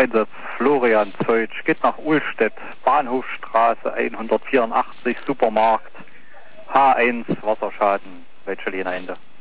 Einsatz Florian Zeutsch geht nach Uhlstedt, Bahnhofstraße 184, Supermarkt, H1, Wasserschaden, welche Linie Ende.